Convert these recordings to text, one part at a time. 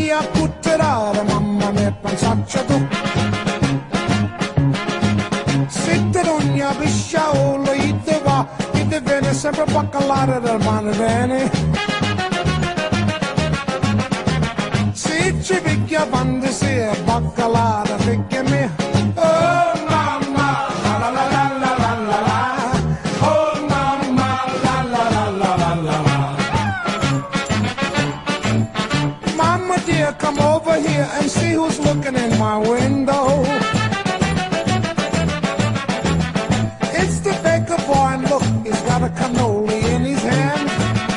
mia cutterare, mamma mia pensaccia tu. Se te non ne pisciaolo, ite va, ite viene sempre baccalare del mano bene. Se ci picchia quando si è baccalare, picchia me. Oh mamma, la la la la la la la la. Oh mamma, la la la la la la la. Mama dear, come over here and see who's looking in my window. It's the baker boy, and look, he's got a cannoli in his hand.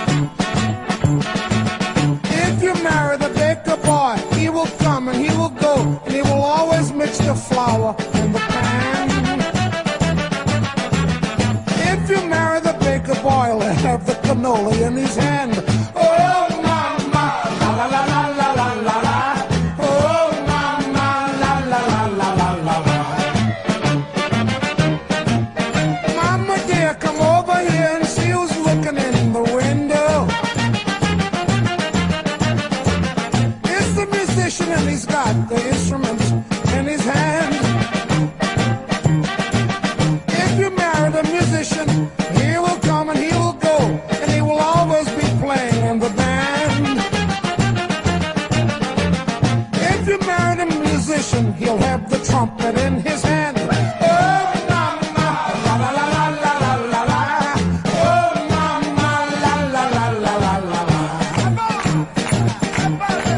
If you marry the baker boy, he will come and he will go, and he will always mix the flour in the pan. If you marry the baker boy, he'll have the cannoli in his hand. Oh mama, la la la la la la la la. Oh mama, la la la la la la la. Mama dear, come over here and see who's looking in the window. It's the musician and he's got the instruments in his hand. If you marry the musician, he will come and he will go, and he will always be playing in the band. If you marry the musician, he'll have the trumpet in his hand. Oh mama, la la la la la la la la. Oh mama, la la la la la la la.